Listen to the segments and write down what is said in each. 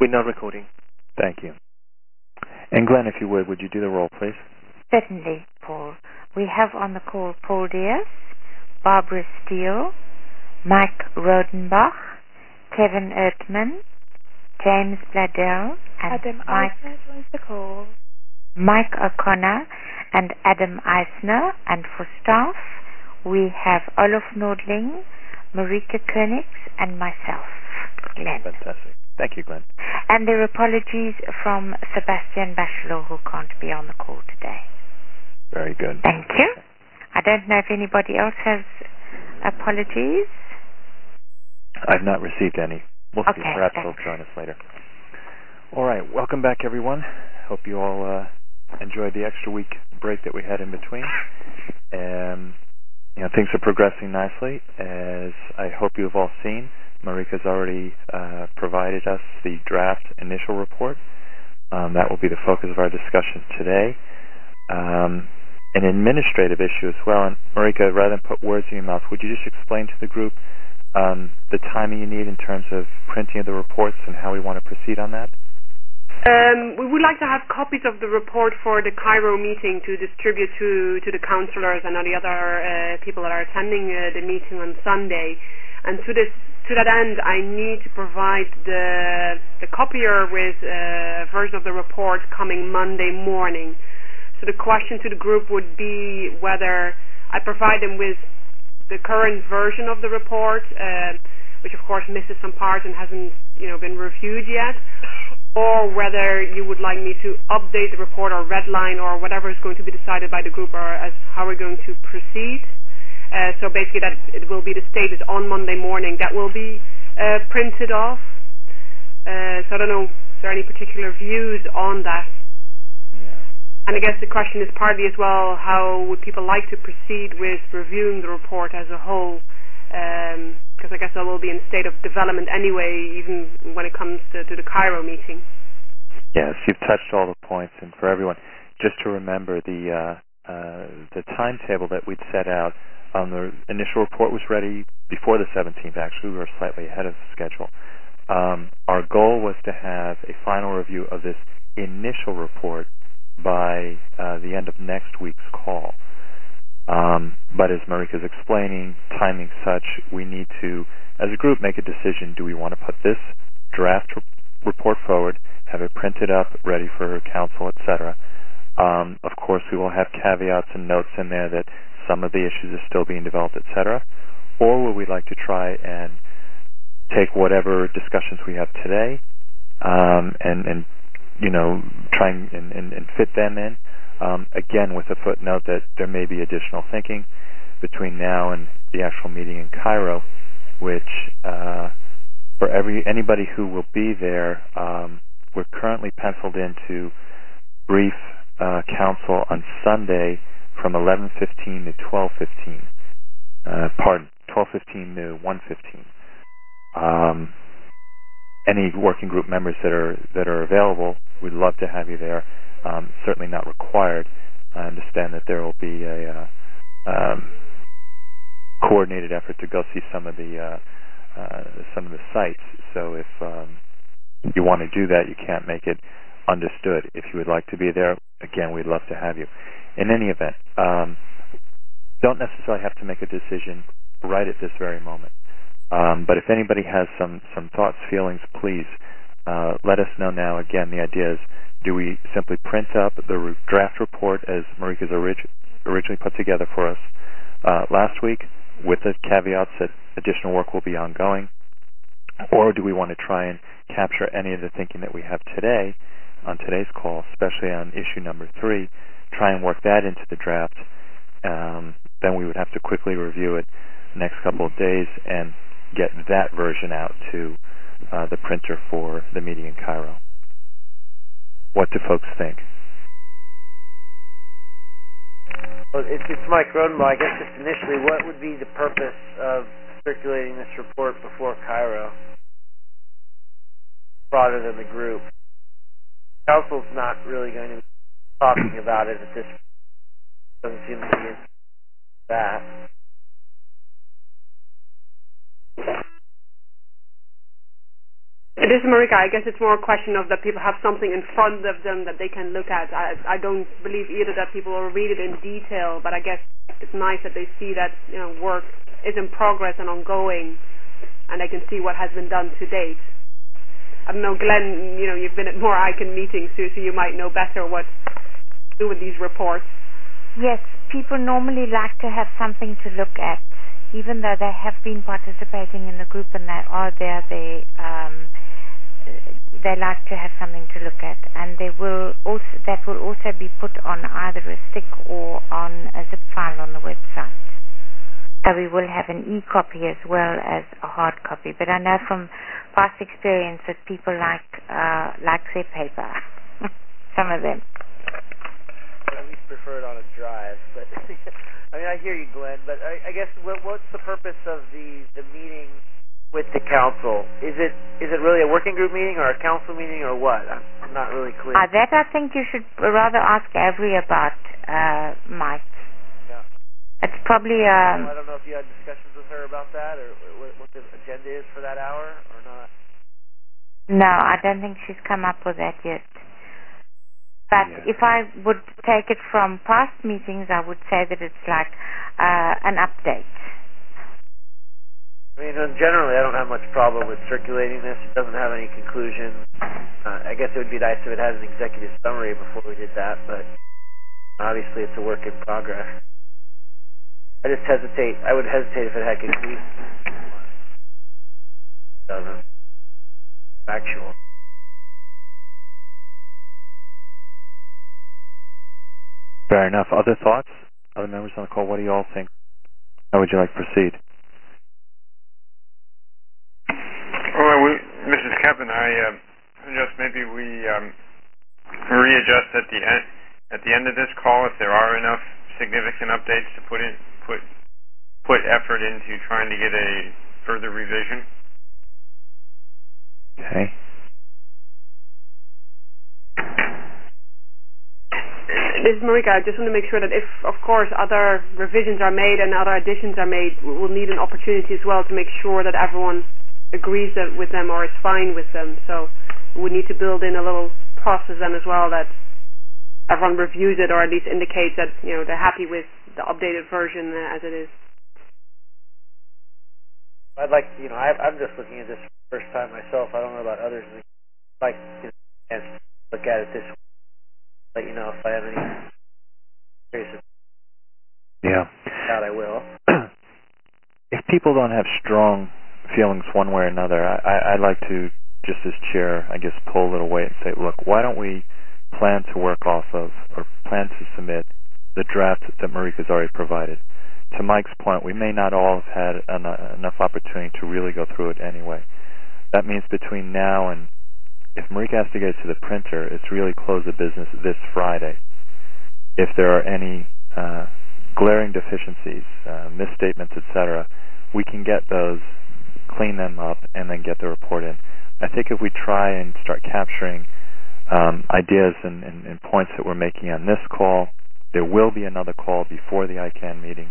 We're not recording. Thank you. And Glenn, if you would you do the roll, please? Certainly, Paul. We have on the call Paul Diaz, Barbara Steele, Mike Rodenbach, Kevin Ertman, James Bladell, and Adam Eisner joins the call. Mike O'Connor and Adam Eisner. And for staff, we have Olaf Nordling, Marika Koenigs, and myself, Glenn. Fantastic. Thank you, Glenn. And there are apologies from Sebastian Bachelor, who can't be on the call today. Very good. Thank you. I don't know if anybody else has apologies. I've not received any. We'll see. Okay, Perhaps they'll join us later. All right. Welcome back, everyone. Hope you all enjoyed the extra week break that we had in between. Things are progressing nicely, as I hope you have all seen. Marika's already provided us the draft initial report. That will be the focus of our discussion today. An administrative issue as well. And Marika, rather than put words in your mouth, would you just explain to the group the timing you need in terms of printing of the reports and how we want to proceed on that? We would like to have copies of the report for the Cairo meeting to distribute to the councillors and all the other people that are attending the meeting on Sunday. And to that end, I need to provide the copier with a version of the report coming Monday morning. So the question to the group would be whether I provide them with the current version of the report, which of course misses some parts and hasn't been reviewed yet, or whether you would like me to update the report or redline or whatever is going to be decided by the group, or as how we're going to proceed. So basically that it will be the status on Monday morning that will be printed off. So I don't know, is there any particular views on that? Yeah. And I guess the question is partly as well, how would people like to proceed with reviewing the report as a whole? Because I guess that will be in a state of development anyway, even when it comes to the Cairo meeting. Yes, you've touched all the points, and for everyone, just to remember the timetable that we'd set out. The initial report was ready before the 17th. Actually, we were slightly ahead of schedule. Our goal was to have a final review of this initial report by the end of next week's call. But as Marika's explaining, timing such, we need to, as a group, make a decision. Do we want to put this draft report forward, have it printed up, ready for council, etc.? Of course, we will have caveats and notes in there that some of the issues are still being developed, etc. Or would we like to try and take whatever discussions we have today and try and fit them in, again with a footnote that there may be additional thinking between now and the actual meeting in Cairo, which for anybody who will be there, we're currently penciled in to brief council on Sunday from 11:15 to 12:15. 12:15 to 1:15. Any working group members that are available, we'd love to have you there. Certainly not required. I understand that there will be a coordinated effort to go see some of the sites. So if you want to do that, you can't make it. Understood. If you would like to be there, again, we'd love to have you. In any event, don't necessarily have to make a decision right at this very moment. But if anybody has some thoughts, feelings, please let us know now. Again, the idea is, do we simply print up the draft report as Marika's originally put together for us last week, with the caveats that additional work will be ongoing, or do we want to try and capture any of the thinking that we have today on today's call, especially on issue number 3, try and work that into the draft? Then we would have to quickly review it the next couple of days and get that version out to the printer for the meeting in Cairo. What do folks think? Well, it's Mike Rodenbach. I guess just initially, what would be the purpose of circulating this report before Cairo, broader than the group? Council's not really going to be talking about it at this point. Doesn't seem to be that. It is, Marika. I guess it's more a question of that people have something in front of them that they can look at. I don't believe either that people will read it in detail, but I guess it's nice that they see that work is in progress and ongoing, and they can see what has been done to date. I don't know, Glenn. You've been at more ICANN meetings, so you might know better what to do with these reports. Yes, people normally like to have something to look at, even though they have been participating in the group and they are there. They like to have something to look at, and that will also be put on either a stick or on a zip file on the website. So we will have an e-copy as well as a hard copy. But I know from past experience that people like their paper. Some of them. We prefer it on a drive, but I hear you, Glenn. But I guess what's the purpose of the meeting with the council? Is it really a working group meeting or a council meeting or what? I'm not really clear. That I think you should rather ask Avery about, Mike. Yeah. It's probably. I don't know if you had discussions with her about that or what the agenda is for that hour or not. No, I don't think she's come up with that yet. But if I would take it from past meetings, I would say that it's like an update. Generally, I don't have much problem with circulating this. It doesn't have any conclusion. I guess it would be nice if it had an executive summary before we did that, but obviously it's a work in progress. I would hesitate if it had conclusion. It doesn't. Factual. Fair enough. Other thoughts? Other members on the call, what do you all think? How would you like to proceed? Well, Mrs. Kaplan, I suggest maybe we readjust at the end of this call if there are enough significant updates to put effort into trying to get a further revision. Okay. This is Marika. I just want to make sure that if, of course, other revisions are made and other additions are made, we'll need an opportunity as well to make sure that everyone agrees with them or is fine with them. So we need to build in a little process then as well that everyone reviews it or at least indicates that they're happy with the updated version as it is. I'd like I'm just looking at this for the first time myself. I don't know about others. I'd like to look at it this way. Let you know if I have any curious. Yeah. Doubt I will. If people don't have strong feelings one way or another, I'd like to, just as chair, I guess, pull a little weight and say, look, why don't we plan to work off of or plan to submit the draft that Marika's already provided? To Mike's point, we may not all have had enough opportunity to really go through it anyway. That means between now and if Marika has to get it to the printer, it's really close the business this Friday. If there are any glaring deficiencies, misstatements, etc., we can get those, clean them up, and then get the report in. I think if we try and start capturing ideas and points that we're making on this call, there will be another call before the ICANN meeting.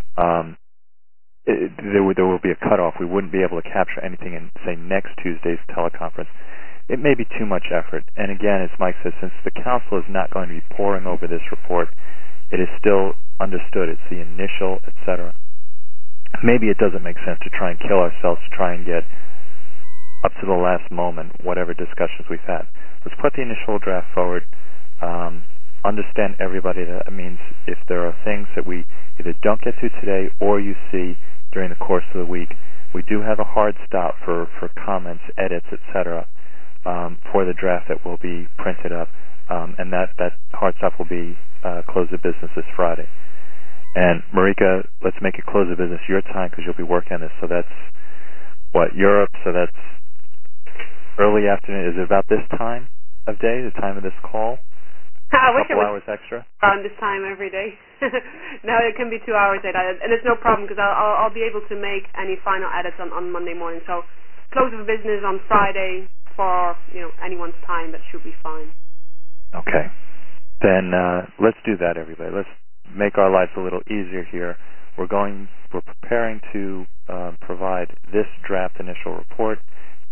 There will be a cutoff. We wouldn't be able to capture anything in, say, next Tuesday's teleconference. It may be too much effort. And again, as Mike says, since the council is not going to be poring over this report, it is still understood. It's the initial, etc. Maybe it doesn't make sense to try and kill ourselves to try and get up to the last moment whatever discussions we've had. Let's put the initial draft forward. Understand everybody that means if there are things that we either don't get to today or you see during the course of the week, we do have a hard stop for comments, edits, etc. For the draft that will be printed up, and that hard stop will be close of business this Friday. And Marika, let's make it close of business your time because you'll be working on this. So that's Europe. So that's early afternoon. Is it about this time of day, the time of this call? I wish it was hours extra around this time every day. No, it can be 2 hours late, and it's no problem because I'll be able to make any final edits on Monday morning. So close of business on Friday for anyone's time. That should be fine. Okay, then let's do that, everybody. Let's make our lives a little easier here. We're preparing to provide this draft initial report.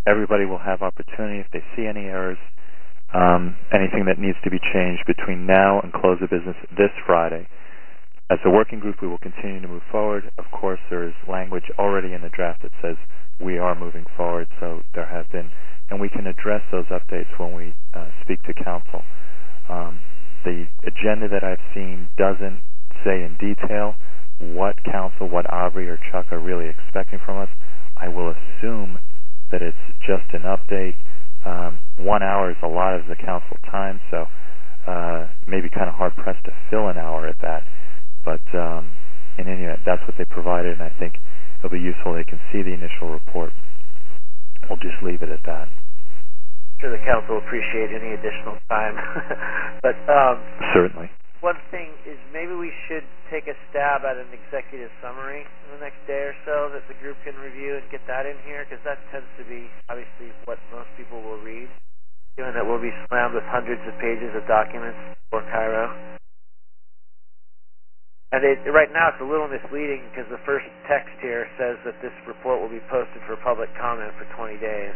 everybody will have opportunity if they see any errors, anything that needs to be changed between now and close of business this Friday. As a working group, we will continue to move forward. Of course, there is language already in the draft that says we are moving forward, so there have been, and we can address those updates when we speak to council. The agenda that I've seen doesn't say in detail what council, what Aubrey or Chuck are really expecting from us. I will assume that it's just an update. 1 hour is a lot of the council time, so maybe kind of hard-pressed to fill an hour at that. But in any event, that's what they provided, and I think it'll be useful. They can see the initial report. We'll just leave it at that. I'm sure the council will appreciate any additional time. But certainly. One thing is maybe we should take a stab at an executive summary in the next day or so that the group can review and get that in here, because that tends to be obviously what most people will read, given that we'll be slammed with hundreds of pages of documents for Cairo. And right now it's a little misleading because the first text here says that this report will be posted for public comment for 20 days.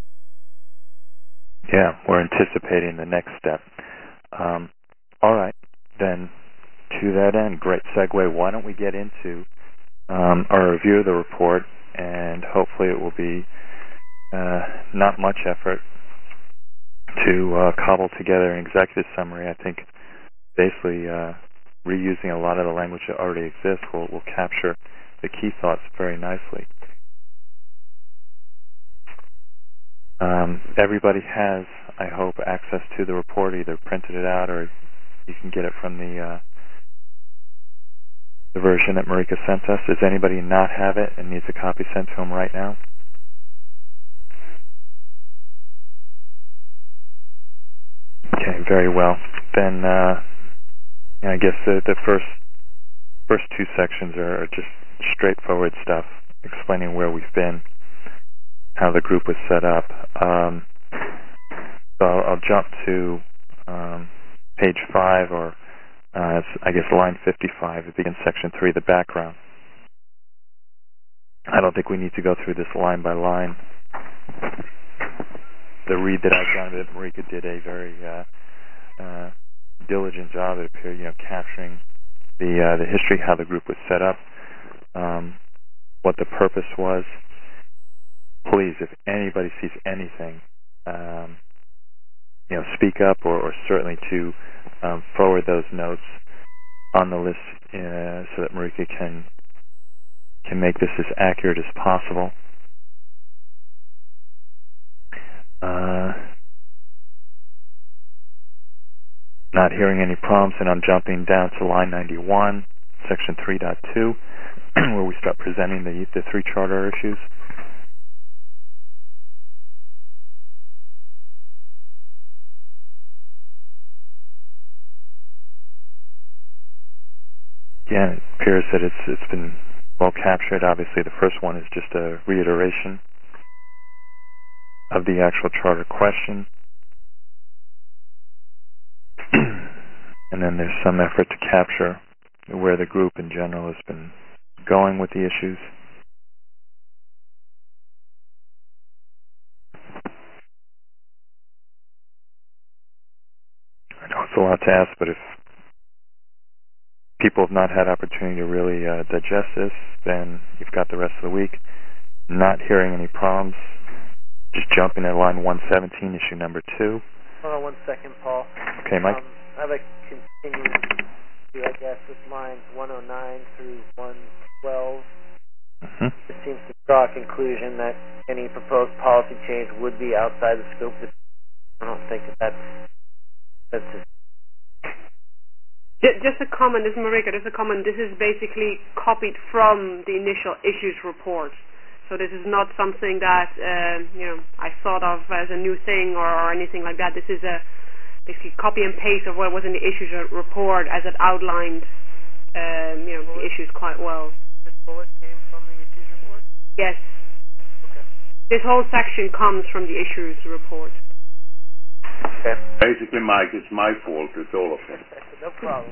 Yeah, we're anticipating the next step. All right, then to that end, great segue. Why don't we get into our review of the report, and hopefully it will be not much effort to cobble together an executive summary. I think basically reusing a lot of the language that already exists will capture the key thoughts very nicely. Everybody has, I hope, access to the report, either printed it out or you can get it from the version that Marika sent us. Does anybody not have it and needs a copy sent to them right now? Okay, very well. Then I guess the first two sections are just straightforward stuff, explaining where we've been, how the group was set up. So I'll jump to page 5, or I guess line 55. It begins section 3, the background. I don't think we need to go through this line by line. The read that I've done of it, Marika did a very diligent job, it appeared, capturing the history, how the group was set up, what the purpose was. Please, if anybody sees anything, speak up, or certainly to forward those notes on the list so that Marika can make this as accurate as possible. Not hearing any problems, and I'm jumping down to line 91, section 3.2, where we start presenting the 3 charter issues. Again, it appears that it's been well captured. Obviously, the first one is just a reiteration of the actual charter question. And then there's some effort to capture where the group in general has been going with the issues. I know it's a lot to ask, but if people have not had opportunity to really digest this, then you've got the rest of the week. Not hearing any problems, just jumping at line 117, issue number 2. Hold on 1 second, Paul. Okay, Mike. I have a continuing issue, I guess, with lines 109 through 112. It seems to draw a conclusion that any proposed policy change would be outside the scope of the... I don't think that's Just a comment, this is Marika, just a comment. This is basically copied from the initial issues report. So this is not something that, I thought of as a new thing or anything like that. This is basically copy and paste of what was in the issues report as it outlined, the issues quite well. This bullet came from the issues report? Yes. Okay. This whole section comes from the issues report. Okay. Basically, Mike, it's my fault. It's all of them. No problem.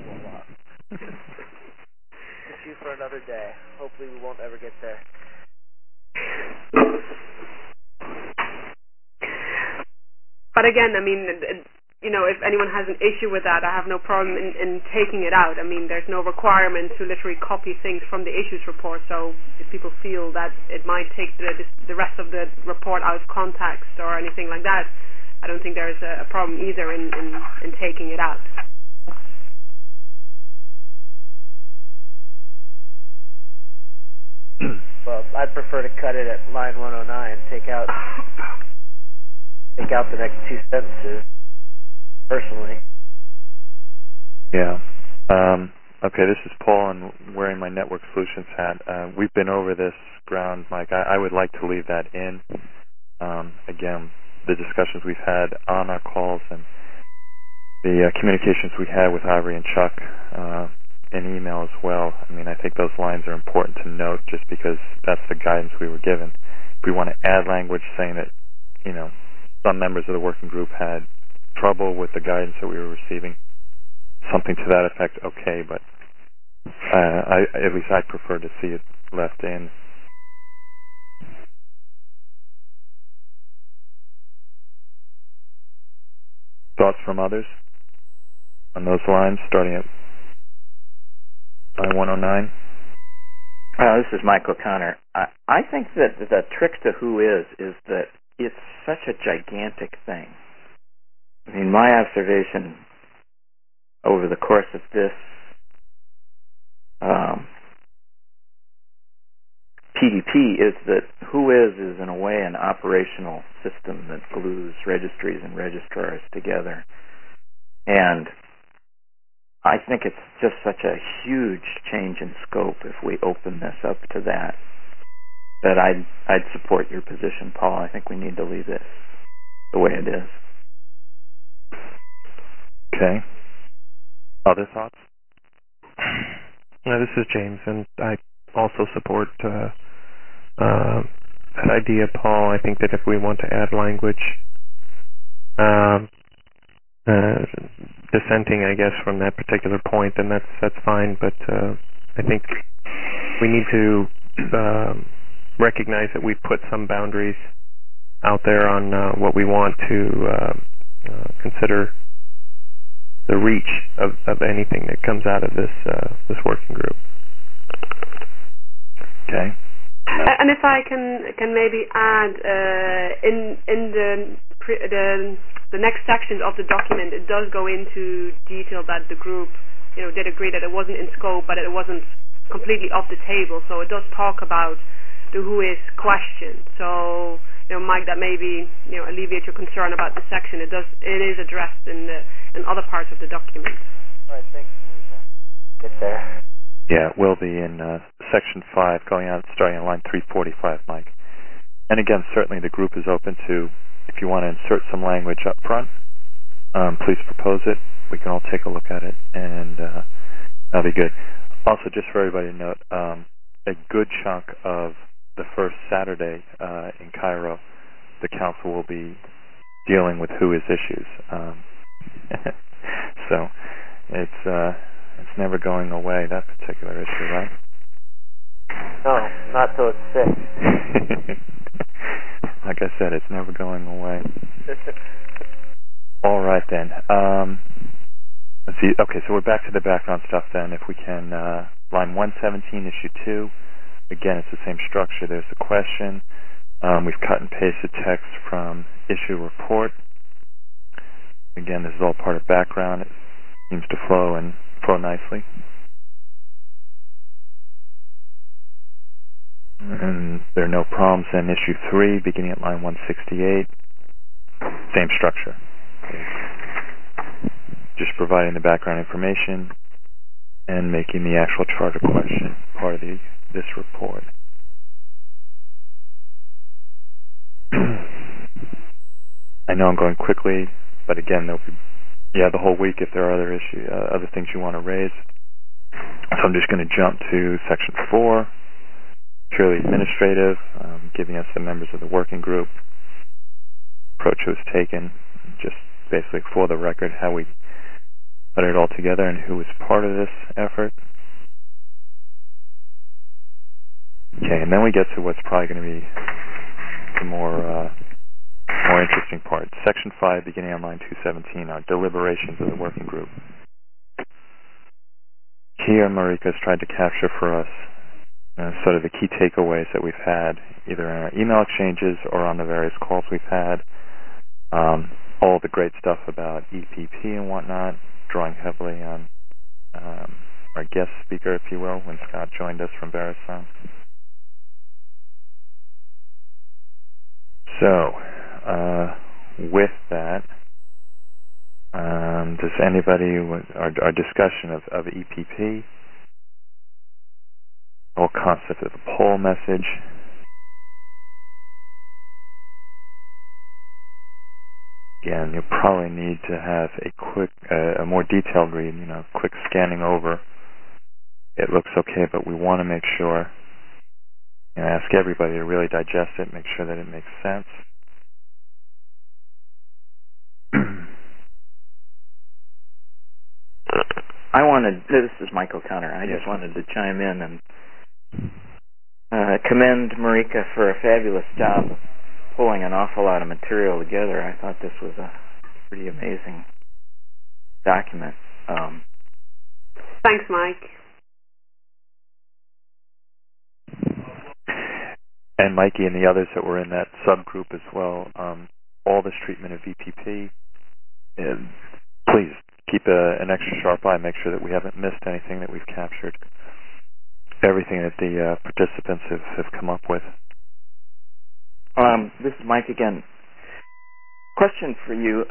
Issue for another day. Hopefully we won't ever get there. But again, I mean, if anyone has an issue with that, I have no problem in taking it out. I mean, there's no requirement to literally copy things from the issues report. So if people feel that it might take the rest of the report out of context or anything like that, I don't think there's a problem either in taking it out. Well, I'd prefer to cut it at line 109. Take out the next two sentences. Personally. Yeah. Okay, this is Paul. I'm wearing my Network Solutions hat. We've been over this ground, Mike. I would like to leave that in. Again, the discussions we've had on our calls and the communications we had with Ivory and Chuck in email as well. I mean, I think those lines are important to note just because that's the guidance we were given. If we want to add language saying that, some members of the working group had trouble with the guidance that we were receiving, something to that effect, okay, but at least I'd prefer to see it left in. Thoughts from others on those lines, starting at line 109? This is Mike O'Connor. I think that the trick to who is that it's such a gigantic thing. I mean, my observation over the course of this PDP is that who is in a way an operational system that glues registries and registrars together. And I think it's just such a huge change in scope if we open this up to that I'd support your position, Paul. I think we need to leave this the way it is. Okay. Other thoughts? This is James, and I also support that idea, Paul. I think that if we want to add language, dissenting, I guess, from that particular point, then that's fine. But I think we need to recognize that we've put some boundaries out there on what we want to consider the reach of anything that comes out of this working group. Okay. And if I can maybe add in the next section of the document, it does go into detail that the group did agree that it wasn't in scope, but it wasn't completely off the table. So it does talk about the who is question. So Mike, that maybe alleviate your concern about the section. It is addressed in other parts of the document. All right, thanks, Lisa. Get there. Yeah, it will be in section 5, starting on line 345, Mike. And again, certainly the group is open to, if you want to insert some language up front, please propose it. We can all take a look at it, and that'll be good. Also, just for everybody to note, a good chunk of the first Saturday in Cairo, the council will be dealing with who is issues. So it's never going away, that particular issue, right? No, not till it's fixed. Like I said, it's never going away. All right then. Let's see. Okay, so we're back to the background stuff then. If we can, line 117, issue 2. Again, it's the same structure. There's a question. We've cut and pasted text from issue report. Again, this is all part of background. It seems to flow nicely. And there are no problems in issue 3, beginning at line 168. Same structure. Just providing the background information and making the actual charter question part of this report. I know I'm going quickly, but again, there'll be the whole week if there are other things you want to raise. So I'm just going to jump to section 4, purely administrative, giving us the members of the working group approach was taken, just basically for the record how we put it all together and who was part of this effort. Okay, and then we get to what's probably going to be the more more interesting part. Section 5, beginning on line 217, are deliberations of the working group. Here, Marika's tried to capture for us sort of the key takeaways that we've had, either in our email exchanges or on the various calls we've had. All the great stuff about EPP and whatnot, drawing heavily on our guest speaker, if you will, when Scott joined us from Verisign. So, with that, does anybody, our discussion of EPP, whole concept of the poll message, again, you probably need to have a more detailed read, quick scanning over. It looks okay, but we want to make sure, ask everybody to really digest it, make sure that it makes sense. This is Michael Conner. I just wanted to chime in and commend Marika for a fabulous job of pulling an awful lot of material together. I thought this was a pretty amazing document. Thanks, Mike. And Mikey and the others that were in that subgroup as well, all this treatment of EPP, please keep an extra sharp eye, make sure that we haven't missed anything, that we've captured everything that the participants have come up with. This is Mike again. Question for you.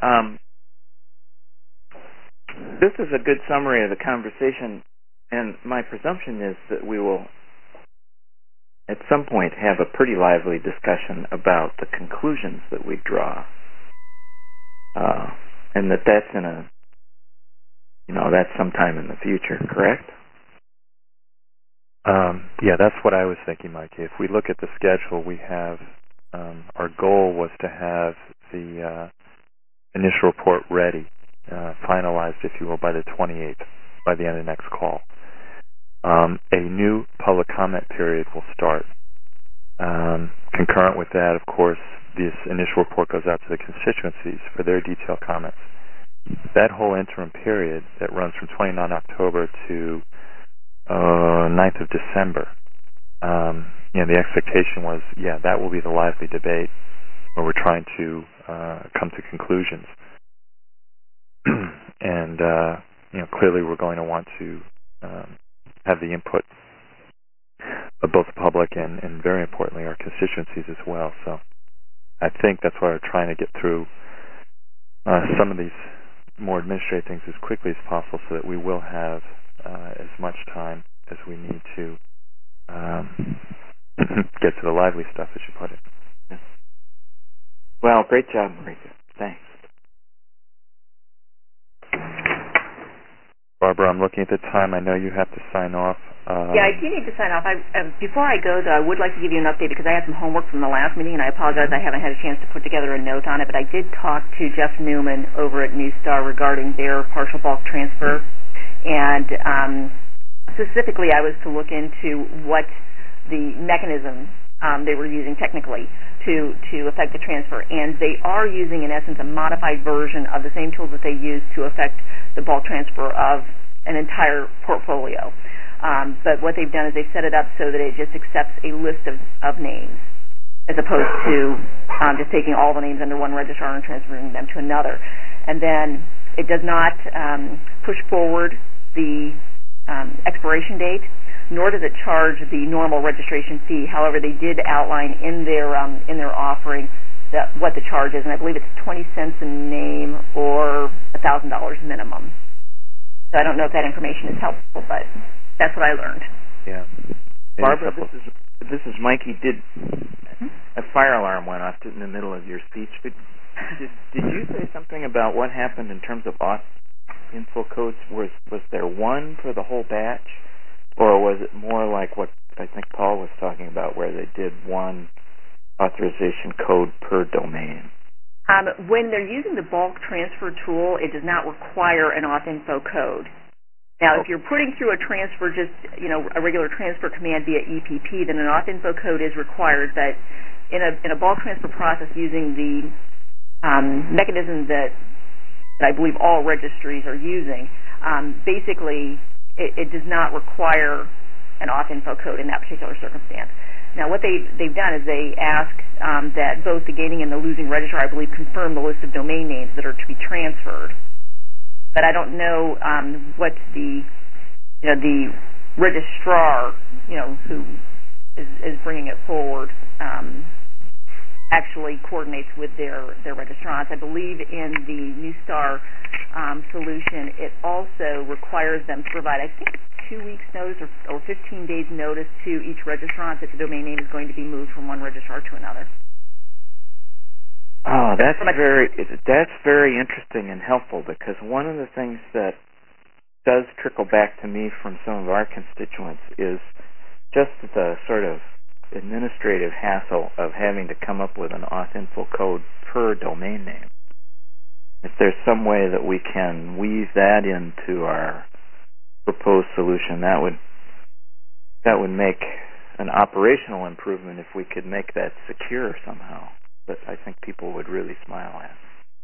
This is a good summary of the conversation, and my presumption is that we will at some point have a pretty lively discussion about the conclusions that we draw, and that's in that's sometime in the future, correct? Yeah, that's what I was thinking, Mike. If we look at the schedule, we have our goal was to have the initial report ready, finalized, if you will, by the 28th, by the end of the next call. A new public comment period will start. Concurrent with that, of course, this initial report goes out to the constituencies for their detailed comments. That whole interim period that runs from 29 October to 9th of December, the expectation was, that will be the lively debate where we're trying to come to conclusions. And, clearly we're going to want to have the input of both the public and very importantly our constituencies as well. So I think that's why we're trying to get through some of these more administrative things as quickly as possible so that we will have as much time as we need to get to the lively stuff, as you put it. Yeah. Well, great job, Marika. Thanks. Barbara, I'm looking at the time. I know you have to sign off. I do need to sign off. Before I go, though, I would like to give you an update because I had some homework from the last meeting, and I apologize I haven't had a chance to put together a note on it, but I did talk to Jeff Newman over at New Star regarding their partial bulk transfer, and specifically I was to look into what the mechanism they were using technically to effect the transfer, and they are using, in essence, a modified version of the same tools that they use to effect the bulk transfer of an entire portfolio. But what they've done is they've set it up so that it just accepts a list of names as opposed to just taking all the names under one registrar and transferring them to another. And then it does not push forward the expiration date, nor does it charge the normal registration fee. However, they did outline in their offering what the charge is, and I believe it's 20 cents a name or $1,000 minimum. So I don't know if that information is helpful, but that's what I learned. Yeah. Barbara, this is Mikey. Did a fire alarm went off in the middle of your speech? Did you say something about what happened in terms of auth info codes? Was there one for the whole batch, or was it more like what I think Paul was talking about, where they did one authorization code per domain? When they're using the bulk transfer tool, it does not require an auth info code. Now, if you're putting through a transfer, just a regular transfer command via EPP, then an auth info code is required. But in a bulk transfer process using the mechanism that I believe all registries are using, basically it does not require an auth info code in that particular circumstance. Now, what they've done is they ask that both the gaining and the losing registrar, I believe, confirm the list of domain names that are to be transferred. But I don't know what the registrar, who is bringing it forward, actually coordinates with their registrants. I believe in the Neustar solution, it also requires them to provide, I think, 2 weeks notice or 15 days notice to each registrant that the domain name is going to be moved from one registrar to another. Oh, that's very interesting and helpful, because one of the things that does trickle back to me from some of our constituents is just the sort of administrative hassle of having to come up with an auth info code per domain name. If there's some way that we can weave that into our proposed solution, that would make an operational improvement if we could make that secure somehow. But I think people would really smile at.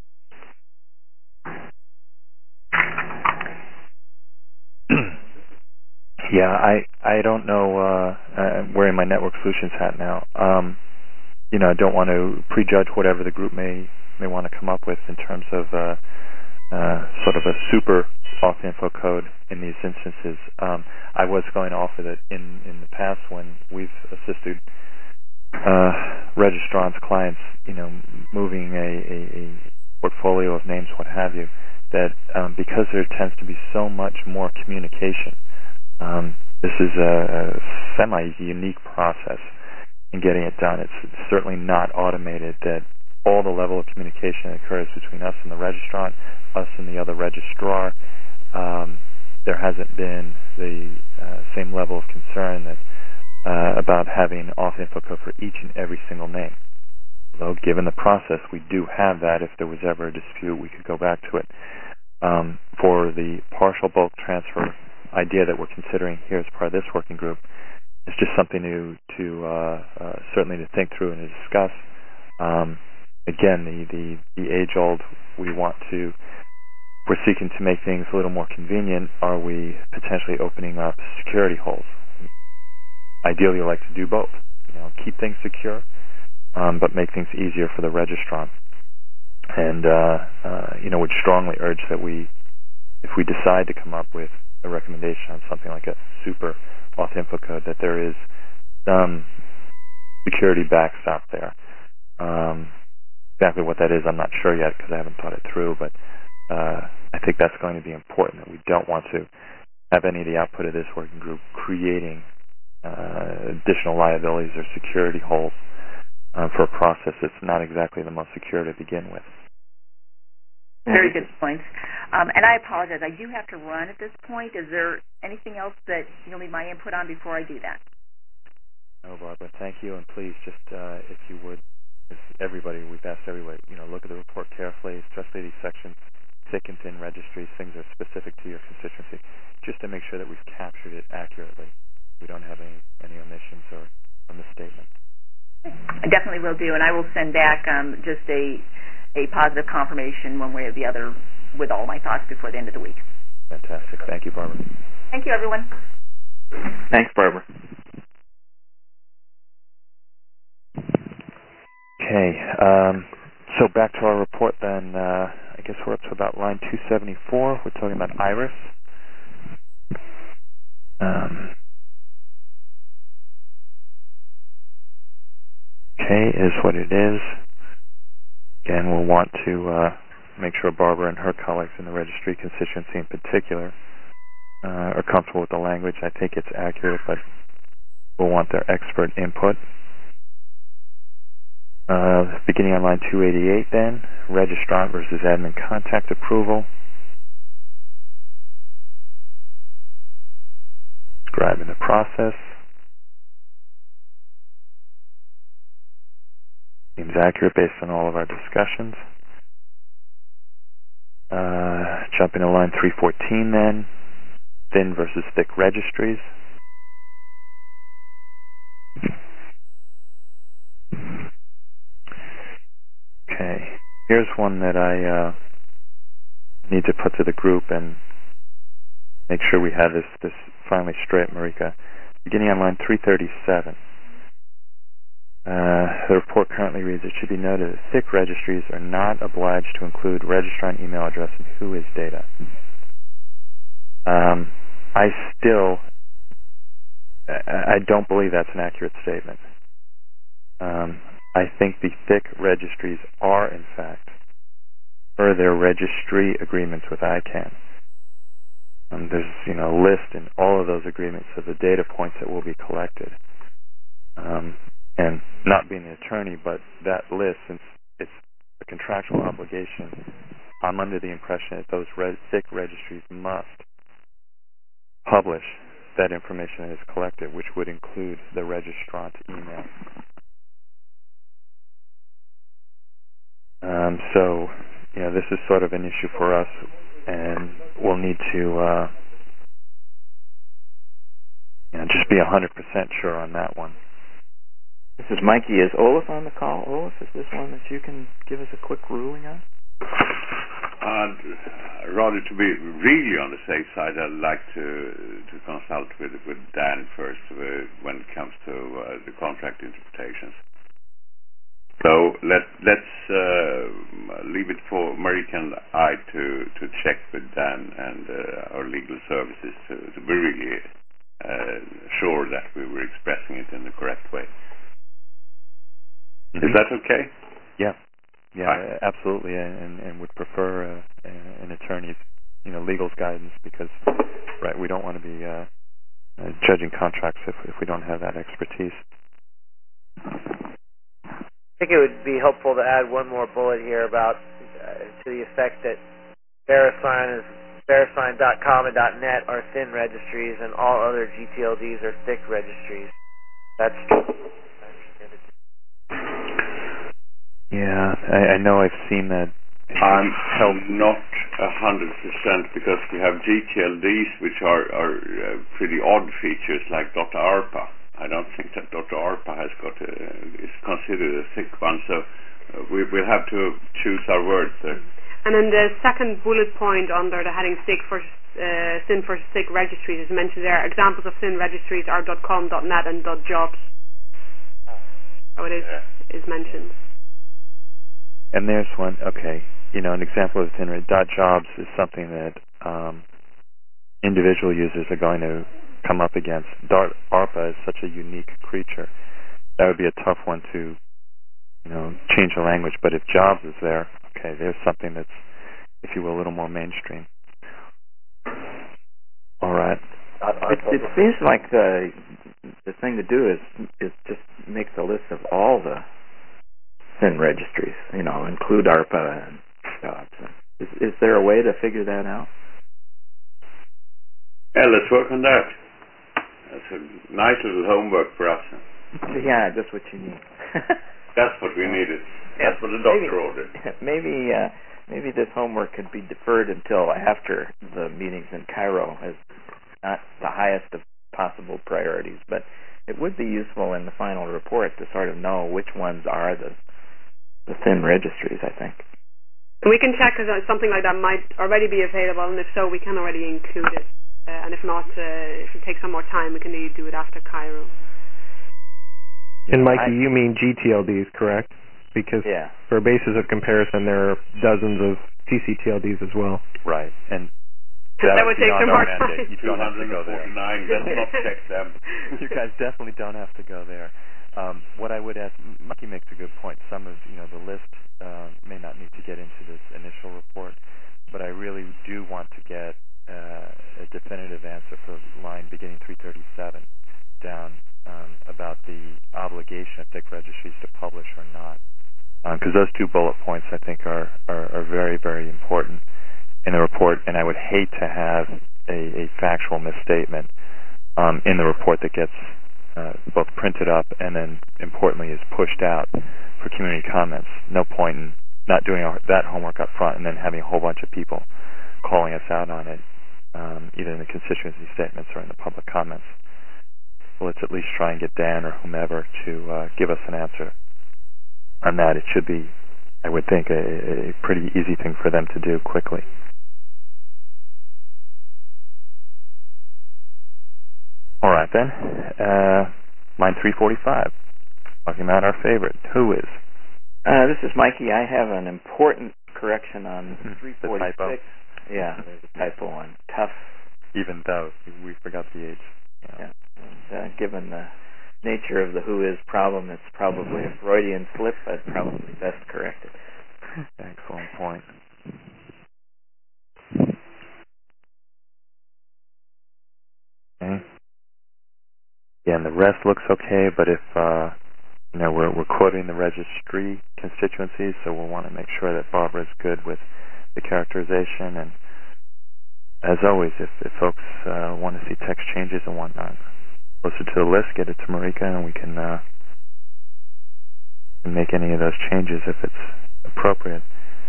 Yeah, I don't know. I'm wearing my network solutions hat now. I don't want to prejudge whatever the group may want to come up with in terms of sort of a super auth info code in these instances. I was going to offer that in the past when we've assisted registrants, clients, moving a portfolio of names, what have you, that because there tends to be so much more communication, this is a semi-unique process in getting it done. It's certainly not automated, that all the level of communication that occurs between us and the registrant, us and the other registrar, there hasn't been the same level of concern that about having auth info code for each and every single name. Although, given the process, we do have that. If there was ever a dispute, we could go back to it. For the partial bulk transfer idea that we're considering here as part of this working group, it's just something to certainly to think through and to discuss. Again, the age-old, we're seeking to make things a little more convenient. Are we potentially opening up security holes? Ideally, I like to do both. Keep things secure, but make things easier for the registrant. And would strongly urge that if we decide to come up with a recommendation on something like a super auth info code, that there is some security backstop there. Exactly what that is, I'm not sure yet because I haven't thought it through, but I think that's going to be important, that we don't want to have any of the output of this working group creating additional liabilities or security holes for a process that's not exactly the most secure to begin with. Very good points. And I apologize, I do have to run at this point. Is there anything else that you'll need my input on before I do that? No, Barbara, thank you. And please, just if you would, we've asked everybody, look at the report carefully, especially these sections, thick and thin registries, things that are specific to your constituency, just to make sure that we've captured it accurately. We don't have any omissions or misstatements. I definitely will do, and I will send back just a positive confirmation one way or the other with all my thoughts before the end of the week. Fantastic. Thank you, Barbara. Thank you, everyone. Thanks, Barbara. Okay. So back to our report then. I guess we're up to about line 274. We're talking about IRIS. Okay, is what it is. Again, we'll want to make sure Barbara and her colleagues in the registry constituency in particular are comfortable with the language. I think it's accurate, but we'll want their expert input. Beginning on line 288 then, registrant versus admin contact approval. Describing the process. Seems accurate based on all of our discussions. Jumping to line 314 then, thin versus thick registries. Okay. Here's one that I need to put to the group and make sure we have this finally straight, Marika. Beginning on line 337. The report currently reads, it should be noted that SIC registries are not obliged to include registrant email address and WHOIS data. I don't believe that's an accurate statement. I think the SIC registries are, in fact, per their registry agreements with ICANN. There's a list in all of those agreements of the data points that will be collected. And not being an attorney, but that list, since it's a contractual obligation, I'm under the impression that those SIC registries must publish that information that is collected, which would include the registrant email. So, this is sort of an issue for us, and we'll need to just be 100% sure on that one. This is Mikey. Is Olaf on the call? Olaf, is this one that you can give us a quick ruling on? Rather to be really on the safe side, I'd like to consult with Dan first when it comes to the contract interpretations. So let's leave it for Marika and I to check with Dan and our legal services to be really sure that we were expressing it in the correct way. Is that okay? Yeah, absolutely, and would prefer an attorney's, legal's guidance because, we don't want to be judging contracts if we don't have that expertise. I think it would be helpful to add one more bullet here about to the effect that Verisign.com and .net are thin registries and all other GTLDs are thick registries. That's true. Yeah, I know I've seen that. I'm not 100% because we have GTLDs which are pretty odd features like .arpa. I don't think that .arpa is considered a thick one, so we'll have to choose our words there. And then the second bullet point under the heading thin for thick registries is mentioned there. Examples of thin registries are .com, .net, and .jobs. So it is mentioned. And there's one, okay, an example of thin .jobs is something that individual users are going to come up against. .arpa is such a unique creature. That would be a tough one to, change the language. But if jobs is there, okay, there's something that's, if you will, a little more mainstream. All right. It seems like the thing to do is just make the list of all the thin registries, include ARPA and jobs. Is there a way to figure that out? Yeah, let's work on that. That's a nice little homework for us. Yeah, just what you need. That's what we needed. That's what the doctor ordered. Maybe this homework could be deferred until after the meetings in Cairo as not the highest of possible priorities, but it would be useful in the final report to sort of know which ones are the thin registries, I think. And we can check if something like that might already be available, and if so, we can already include it. And if not, if it takes some more time, we can do it after Cairo. And Mikey, you mean GTLDs, correct? Because for basis of comparison, there are dozens of CCTLDs as well. Right, and that would take some more time. You don't have to go there. Let's not check them. You guys definitely don't have to go there. What I would ask, Mikey makes a good point. Some of the list may not need to get into this initial report, but I really do want to get a definitive answer for line beginning 337 down about the obligation of thick registries to publish or not, because those two bullet points I think are very, very important in the report, and I would hate to have a factual misstatement in the report that gets both printed up and then importantly is pushed out for community comments. No point in not doing that homework up front and then having a whole bunch of people calling us out on it, either in the constituency statements or in the public comments. Well, let's at least try and get Dan or whomever to give us an answer on that. It should be, I would think, a pretty easy thing for them to do quickly. All right, then. Line 345, talking about our favorite, Who Is. This is Mikey. I have an important correction on 346. The typo. Yeah, there's a typo on tough. Even though we forgot the age. Yeah. And, given the nature of the Who Is problem, it's probably a Freudian slip, but probably best corrected. Excellent point. Okay. Yeah, and the rest looks okay, but if we're quoting the registry constituencies, so we'll want to make sure that Barbara's good with the characterization. And as always, if folks want to see text changes and whatnot, post it to the list, get it to Marika, and we can make any of those changes if it's appropriate.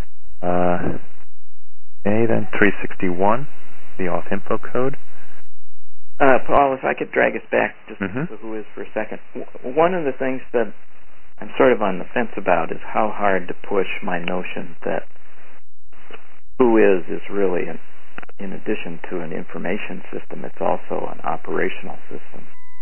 Okay, then 361, the auth info code. Paul, if I could drag us back just to Who Is for a second. One of the things that I'm sort of on the fence about is how hard to push my notion that Who Is really, in addition to an information system, it's also an operational system.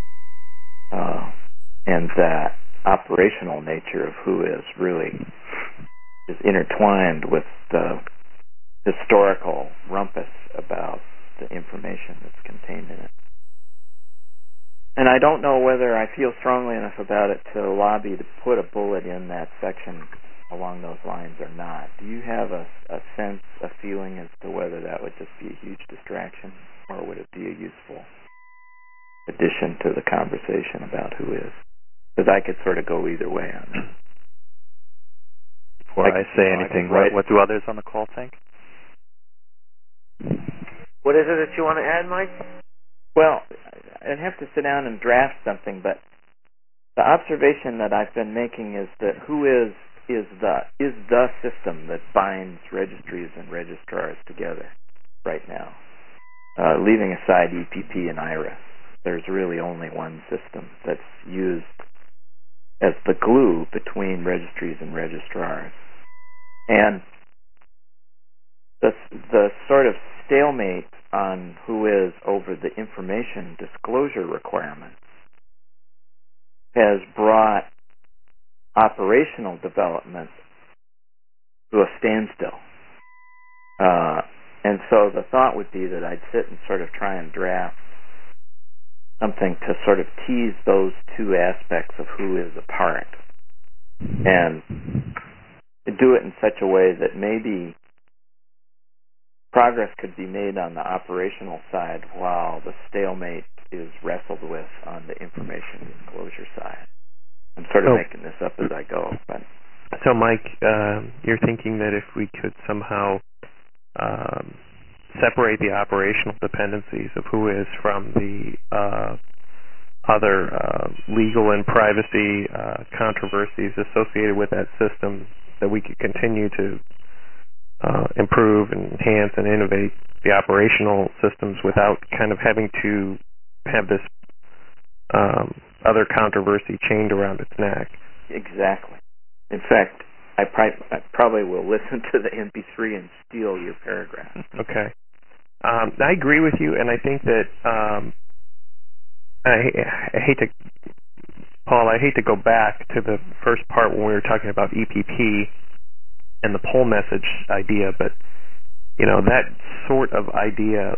And that operational nature of Who Is really is intertwined with the historical rumpus about the information that's contained in it. And I don't know whether I feel strongly enough about it to lobby to put a bullet in that section along those lines or not. Do you have a sense, a feeling as to whether that would just be a huge distraction, or would it be a useful addition to the conversation about Who Is? Because I could sort of go either way on that. Before I say anything, what do others on the call think? What is it that you want to add, Mike? Well, I'd have to sit down and draft something, but the observation that I've been making is that Who Is the system that binds registries and registrars together right now. Leaving aside EPP and IRIS, there's really only one system that's used as the glue between registries and registrars. And the sort of stalemate on Who Is over the information disclosure requirements has brought operational development to a standstill. And so the thought would be that I'd sit and sort of try and draft something to sort of tease those two aspects of Who Is apart and do it in such a way that maybe progress could be made on the operational side while the stalemate is wrestled with on the information disclosure side. I'm sort of making this up as I go. But. So, Mike, you're thinking that if we could somehow separate the operational dependencies of Who Is from the other legal and privacy controversies associated with that system, that we could continue to improve and enhance and innovate the operational systems without kind of having to have this other controversy chained around its neck. Exactly. In fact, I probably will listen to the MP3 and steal your paragraph. Okay. I agree with you, and I think that I hate to go back to the first part when we were talking about EPP and the poll message idea, but that sort of idea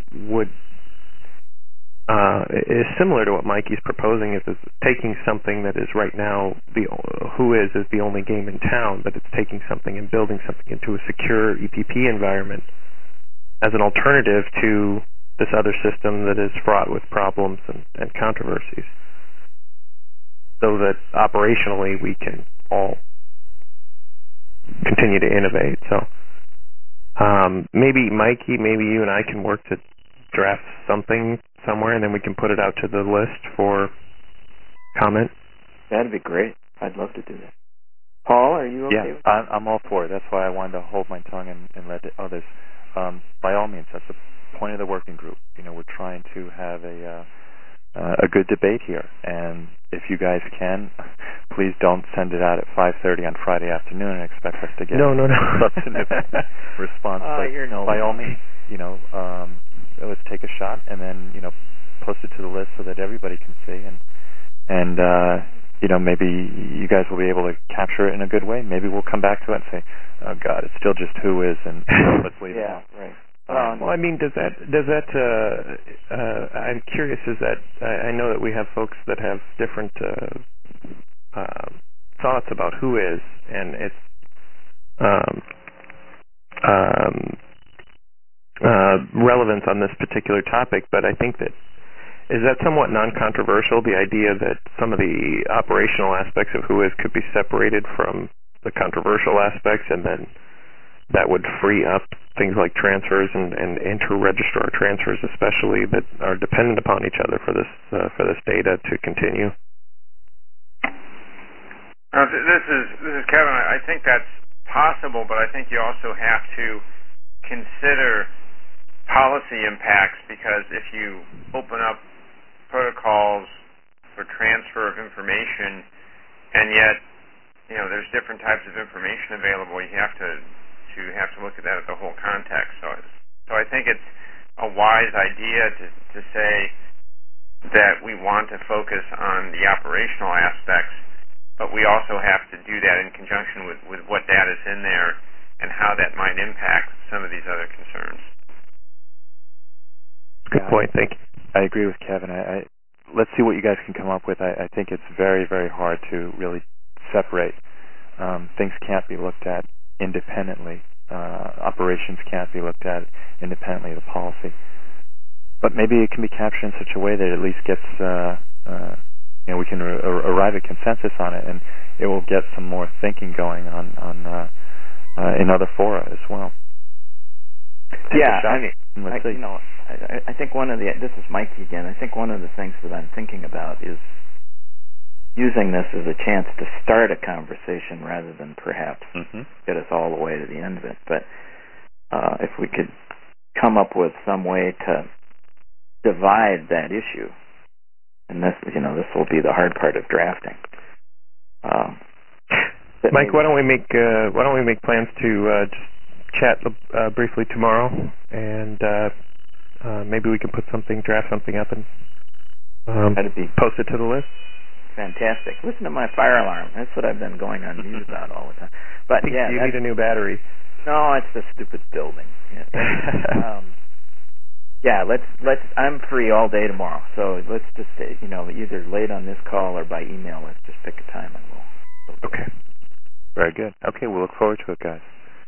is similar to what Mikey's proposing. Is taking something that is right now Who Is the only game in town, but it's taking something and building something into a secure EPP environment as an alternative to this other system that is fraught with problems and controversies, so that operationally we can all continue to innovate. So maybe Mikey, maybe you and I can work to draft something somewhere, and then we can put it out to the list for comment. That'd be great. I'd love to do that. Paul, are you okay with that? I'm all for it. That's why I wanted to hold my tongue and let the others. By all means, that's the point of the working group. We're trying to have a good debate here, and if you guys can please don't send it out at 5:30 on Friday afternoon and expect us to get no. substantive response. By all means, let's take a shot and then post it to the list so that everybody can see and maybe you guys will be able to capture it in a good way. Maybe we'll come back to it and say, oh God, it's still just who is, and let's leave it. Yeah, right. Well, I mean, does that? I'm curious. Is that? I know that we have folks that have different thoughts about who is, and its relevance on this particular topic. But I think that is that somewhat non-controversial. The idea that some of the operational aspects of who is could be separated from the controversial aspects, and then that would free up things like transfers and inter-registrar transfers, especially, that are dependent upon each other for this data to continue. This is Kevin. I think that's possible, but I think you also have to consider policy impacts, because if you open up protocols for transfer of information, and yet there's different types of information available, you have to look at that at the whole context. So I think it's a wise idea to say that we want to focus on the operational aspects, but we also have to do that in conjunction with what data's in there and how that might impact some of these other concerns. Good point. Thank you. I agree with Kevin. Let's see what you guys can come up with. I think it's very, very hard to really separate. Things can't be looked at independently. Operations can't be looked at independently of the policy. But maybe it can be captured in such a way that it at least gets, we can arrive at consensus on it, and it will get some more thinking going on in other fora as well. I think one of this is Mikey again. I think one of the things that I'm thinking about is using this as a chance to start a conversation rather than perhaps get us all the way to the end of it. But if we could come up with some way to divide that issue, and this will be the hard part of drafting. Mike, why don't we make plans to just chat briefly tomorrow, and maybe we can draft something up and post it to the list. Fantastic. Listen to my fire alarm. That's what I've been going on news about all the time. But you need a new battery. No, it's the stupid building. Let's. I'm free all day tomorrow, so let's just either late on this call or by email. Let's just pick a time and we'll. Okay. Very good. Okay, we'll look forward to it, guys.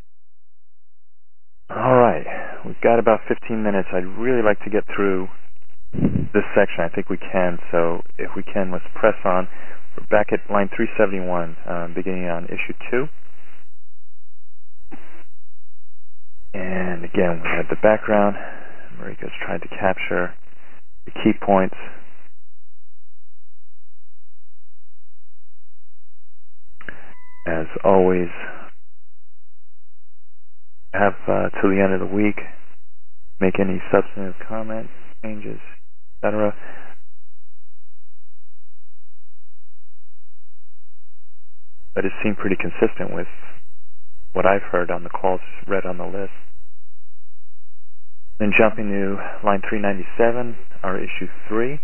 All right, we've got about 15 minutes. I'd really like to get through this section. I think we can, so if we can, let's press on. We're back at line 371, beginning on issue 2. And again, we have the background. Marika's tried to capture the key points. As always, have till the end of the week, make any substantive comments, changes, etc. But it seemed pretty consistent with what I've heard on the calls read on the list. Then jumping to line 397, our issue 3.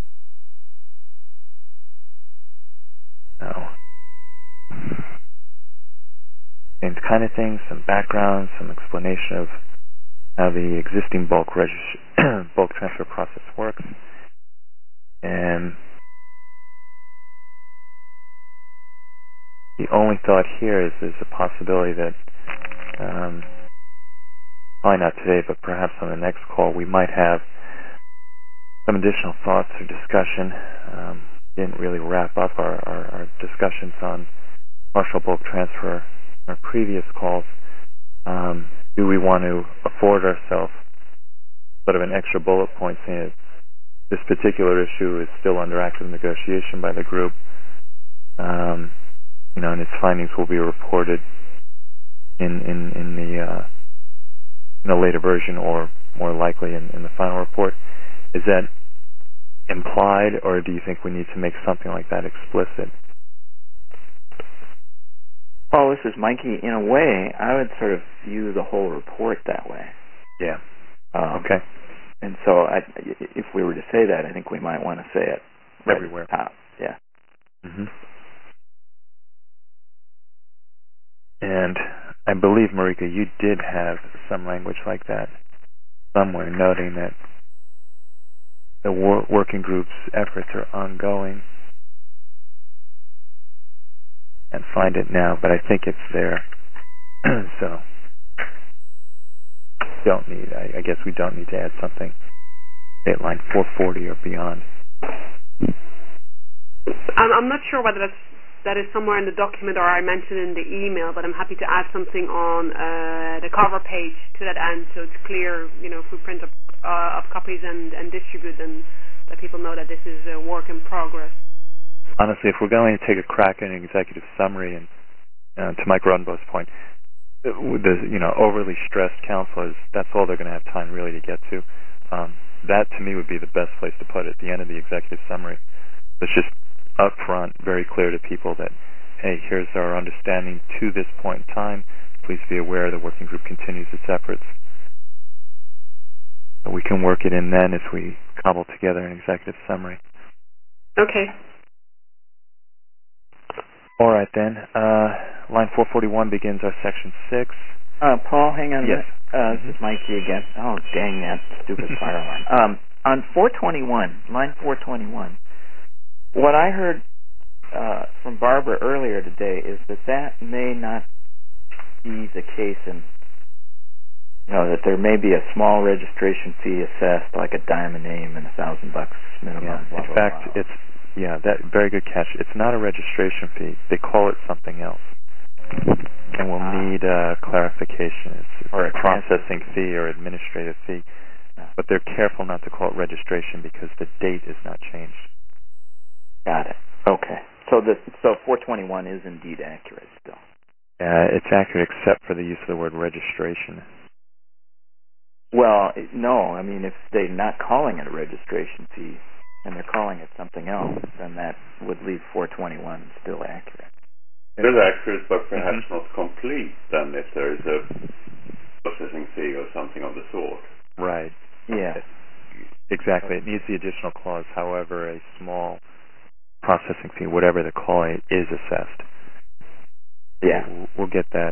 Now, same kind of thing, some background, some explanation of how the existing bulk transfer process works. And the only thought here is there's a possibility that, probably not today, but perhaps on the next call, we might have some additional thoughts or discussion. Didn't really wrap up our discussions on partial bulk transfer in our previous calls. Do we want to afford ourselves sort of an extra bullet point saying that this particular issue is still under active negotiation by the group, and its findings will be reported in the later version, or more likely in the final report? Is that implied, or do you think we need to make something like that explicit? Well, this is Mikey. In a way, I would sort of view the whole report that way. Yeah. Okay. And so, if we were to say that, I think we might want to say it right everywhere. At the top. Yeah. Mm-hmm. And I believe, Marika, you did have some language like that somewhere, noting that the working group's efforts are ongoing. And find it now, but I think it's there. So, I guess we don't need to add something at line 440 or beyond. I'm not sure whether that is somewhere in the document or I mentioned in the email, but I'm happy to add something on the cover page to that end, so it's clear, if we print up copies and distribute them, that people know that this is a work in progress. Honestly, if we're going to take a crack at an executive summary, and to Mike Rodenbach's point, with the overly stressed counselors, that's all they're going to have time really to get to. That to me would be the best place to put it, at the end of the executive summary. It's just up front, very clear to people that, hey, here's our understanding to this point in time. Please be aware the working group continues its efforts. We can work it in then as we cobble together an executive summary. Okay. All right, then. Line 441 begins our section 6. Paul, hang on a yes. minute. This is Mikey again. Oh, dang that stupid fire alarm. On 421, line 421, what I heard from Barbara earlier today is that may not be the case, and that there may be a small registration fee assessed, like $10 a name and $1,000 minimum. Yeah. Blah, in blah, fact, blah. that very good catch. It's not a registration fee. They call it something else, and we'll need clarification. It's or a processing fee or administrative fee, but they're careful not to call it registration because the date is not changed. Got it. Okay. So 421 is indeed accurate still. It's accurate except for the use of the word registration. Well, no. I mean, if they're not calling it a registration fee and they're calling it something else, then that would leave 421 still accurate. Still accurate, but perhaps not complete, then, if there is a processing fee or something of the sort. Right. Yeah. Exactly. It needs the additional clause. However, a small processing fee, whatever they're calling it, is assessed. Yeah. We'll get that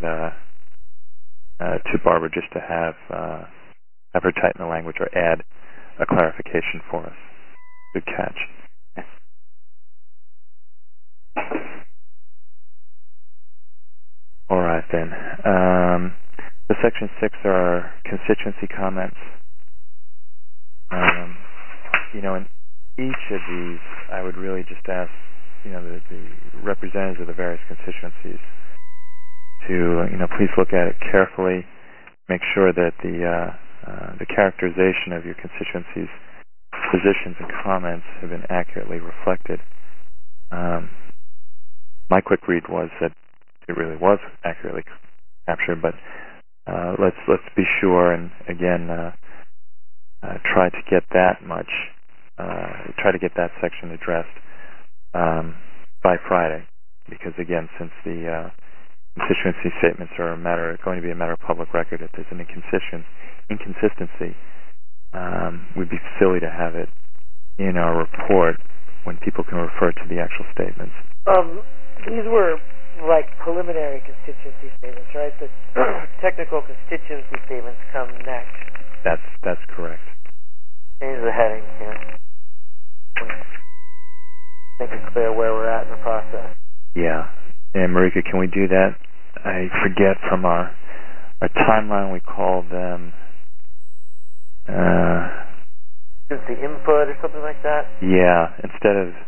to Barbara just to have her tighten the language or add a clarification for us. Good catch. All right, then. The section 6 are constituency comments. In each of these, I would really just ask, the representatives of the various constituencies to, please look at it carefully, make sure that the characterization of your constituencies' positions and comments have been accurately reflected. My quick read was that it really was accurately captured, but let's be sure and again try to get that much, try to get that section addressed by Friday, because again, since the constituency statements are going to be a matter of public record, if there's an inconsistency, we'd be silly to have it in our report when people can refer to the actual statements. These were like preliminary constituency statements, right? The technical constituency statements come next. That's correct. Change the heading here. Make it clear where we're at in the process. Yeah. And Marika, can we do that? I forget from our timeline, we call them the input or something like that? Yeah, instead of...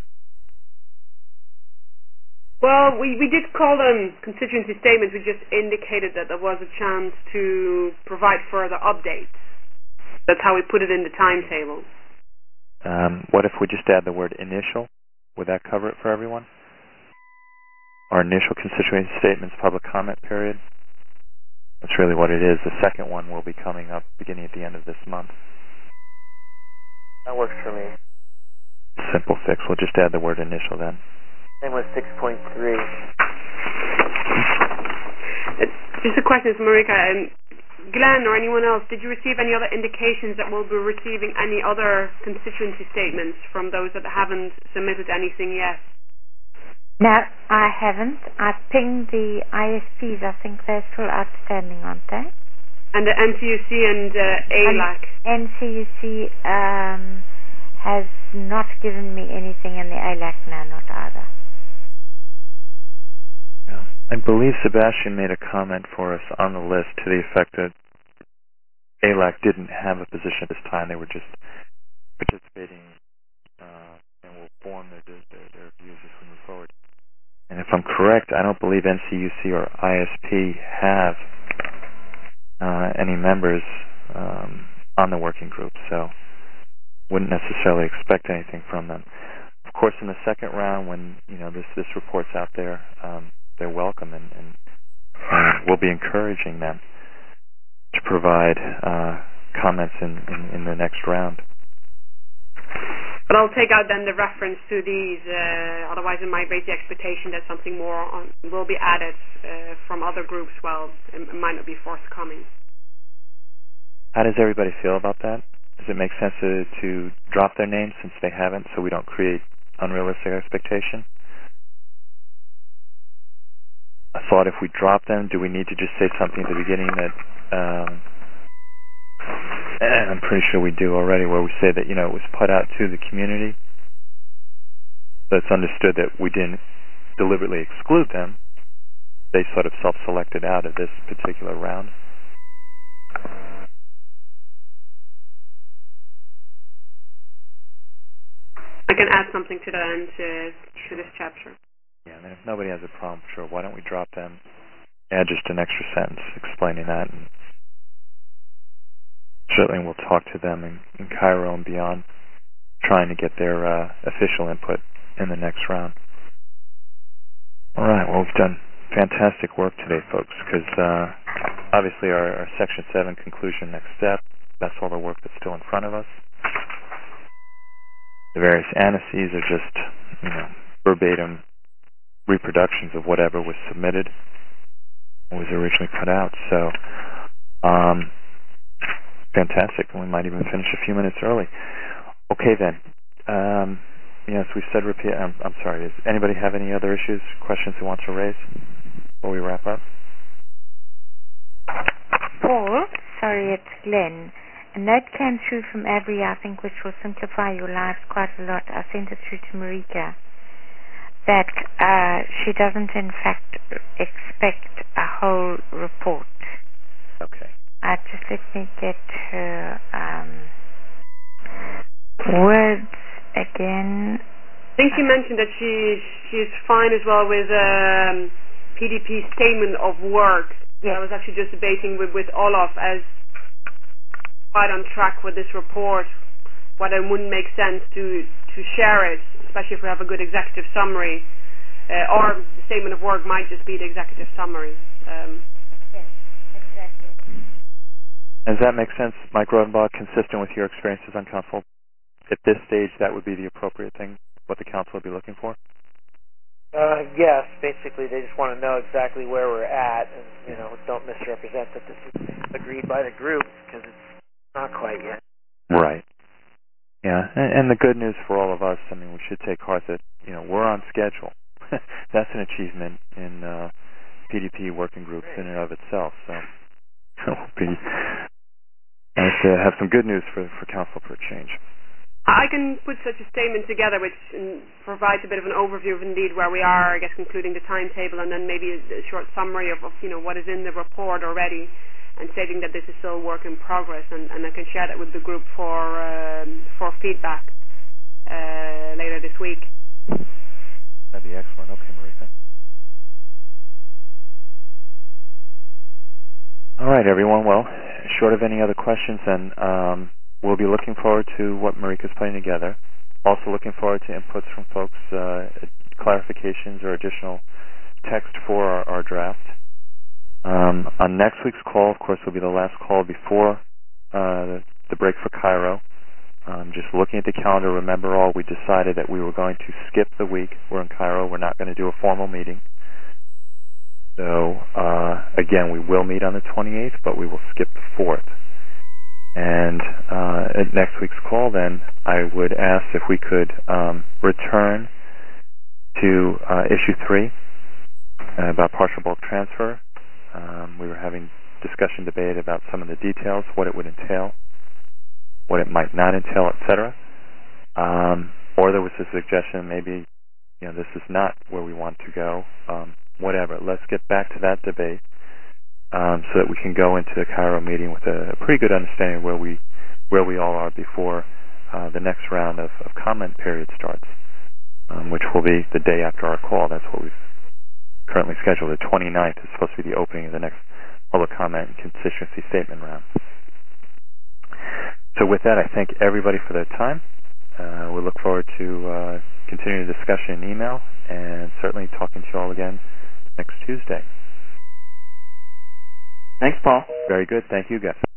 Well, we did call them constituency statements. We just indicated that there was a chance to provide further updates. That's how we put it in the timetable. What if we just add the word initial? Would that cover it for everyone? Our initial constituency statements public comment period. That's really what it is. The second one will be coming up beginning at the end of this month. That works for me. Simple fix. We'll just add the word initial then. Same with 6.3. Just a question for Marika. Glenn or anyone else, did you receive any other indications that we'll be receiving any other constituency statements from those that haven't submitted anything yet? No, I haven't. I've pinged the ISPs. I think they're still outstanding, aren't they? And the NCUC and ALAC? NCUC has not given me anything, and the ALAC, no, not either. Yeah. I believe Sebastian made a comment for us on the list to the effect that ALAC didn't have a position at this time. They were just participating and will form their views as we move forward. And if I'm correct, I don't believe NCUC or ISP have any members on the working group, so wouldn't necessarily expect anything from them. Of course, in the second round, when this report's out there, they're welcome, and we'll be encouraging them to provide comments in the next round. But I'll take out then the reference to these, otherwise it might raise the expectation that something more will be added from other groups. Well, it might not be forthcoming. How does everybody feel about that? Does it make sense to drop their names since they haven't, so we don't create unrealistic expectation? I thought if we drop them, do we need to just say something at the beginning that I'm pretty sure we do already, where we say that it was put out to the community, so it's understood that we didn't deliberately exclude them. They sort of self-selected out of this particular round. I can add something to that end to this chapter. Yeah, and then if nobody has a problem, sure, why don't we drop them, add just an extra sentence explaining that, and certainly we'll talk to them in Cairo and beyond, trying to get their official input in the next round. All right, well, we've done fantastic work today, folks, because obviously our Section 7 conclusion next step, that's all the work that's still in front of us. The various annotations are just, verbatim reproductions of whatever was submitted and was originally put out. So, fantastic. We might even finish a few minutes early. Okay, then. Yes, we said repeat. I'm sorry. Does anybody have any other issues, questions they want to raise before we wrap up? Paul, sorry, it's Glenn. A note came through from Abby, I think, which will simplify your lives quite a lot. I sent it through to Marika, that she doesn't, in fact, expect a whole report. Okay. Just let me get her words again. I think she mentioned that she's fine as well with PDP statement of work. Yes. I was actually just debating with Olaf as quite on track with this report, whether it wouldn't make sense to share it, especially if we have a good executive summary, or the statement of work might just be the executive summary. Yes, exactly. Does that make sense, Mike Rodenbach, consistent with your experiences on council? At this stage, that would be the appropriate thing, what the council would be looking for? Yes, basically they just want to know exactly where we're at, and don't misrepresent that this is agreed by the group, because it's not quite yet. Right. Yeah, and the good news for all of us, we should take heart that we're on schedule. That's an achievement in PDP working groups in and of itself. So it will be nice to have some good news for council for a change. I can put such a statement together which provides a bit of an overview of indeed where we are, I guess, concluding the timetable, and then maybe a short summary of what is in the report already, and stating that this is still a work in progress, and I can share that with the group for feedback later this week. That'd be excellent. Okay, Marika. All right, everyone. Well, short of any other questions, then we'll be looking forward to what Marika's putting together. Also looking forward to inputs from folks, clarifications or additional text for our draft. On next week's call, of course, will be the last call before the break for Cairo. Just looking at the calendar, remember all, we decided that we were going to skip the week. We're in Cairo. We're not going to do a formal meeting. So again, we will meet on the 28th, but we will skip the 4th. And at next week's call, then, I would ask if we could return to issue 3 about partial bulk transfer. We were having discussion, debate about some of the details, what it would entail, what it might not entail, etc. Or there was a suggestion maybe, this is not where we want to go. Whatever. Let's get back to that debate so that we can go into the Cairo meeting with a pretty good understanding of where we all are before the next round of comment period starts, which will be the day after our call. That's what we've currently scheduled. The 29th is supposed to be the opening of the next public comment and constituency statement round. So with that, I thank everybody for their time. We look forward to continuing the discussion in email and certainly talking to you all again next Tuesday. Thanks, Paul. Very good. Thank you, guys.